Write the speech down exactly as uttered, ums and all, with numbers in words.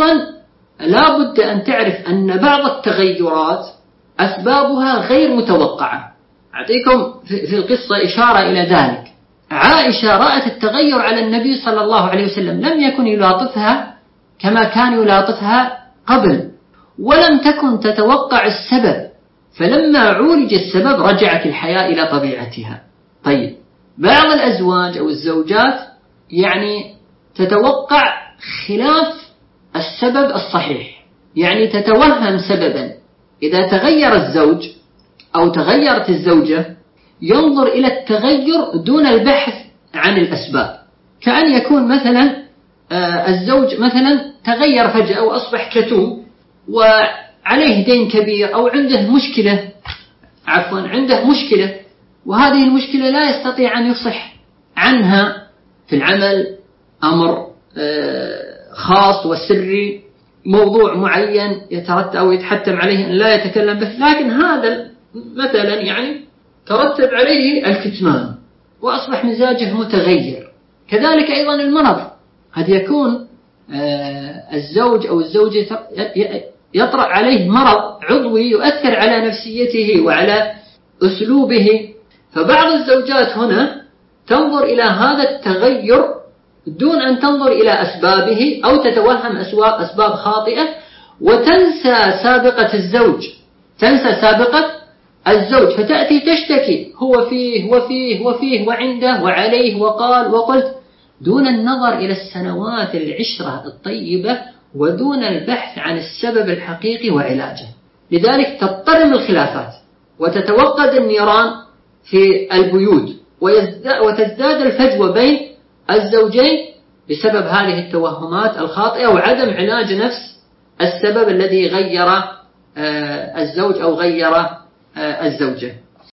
أيضا لا بد أن تعرف أن بعض التغيرات أسبابها غير متوقعة. أعطيكم في القصة إشارة إلى ذلك. عائشة رأت التغير على النبي صلى الله عليه وسلم، لم يكن يلاطفها كما كان يلاطفها قبل، ولم تكن تتوقع السبب، فلما عولج السبب رجعت الحياة إلى طبيعتها. طيب، بعض الأزواج أو الزوجات يعني تتوقع خلاف السبب الصحيح، يعني تتوهم سببا. إذا تغير الزوج أو تغيرت الزوجة ينظر إلى التغير دون البحث عن الأسباب، كأن يكون مثلا الزوج مثلا تغير فجأة وأصبح كتوم وعليه دين كبير، أو عنده مشكلة عفوا عنده مشكلة وهذه المشكلة لا يستطيع أن يفصح عنها في العمل، أمر خاص وسري، موضوع معين يترتب أو يتحتم عليه أن لا يتكلم به، لكن هذا مثلا يعني ترتب عليه الكتمان وأصبح مزاجه متغير. كذلك أيضا المرض، قد يكون الزوج أو الزوجة يطرأ عليه مرض عضوي يؤثر على نفسيته وعلى أسلوبه، فبعض الزوجات هنا تنظر إلى هذا التغير دون أن تنظر إلى أسبابه، أو تتوهم أسباب خاطئة وتنسى سابقة الزوج تنسى سابقة الزوج فتأتي تشتكي هو فيه وفيه وفيه وعنده وعليه وقال وقلت، دون النظر إلى السنوات العشرة الطيبة ودون البحث عن السبب الحقيقي وعلاجه. لذلك تضطرم الخلافات وتتوقد النيران في البيوت وتزداد الفجوة بين الزوجين بسبب هذه التوهمات الخاطئة وعدم علاج نفس السبب الذي غير الزوج أو غير الزوجة.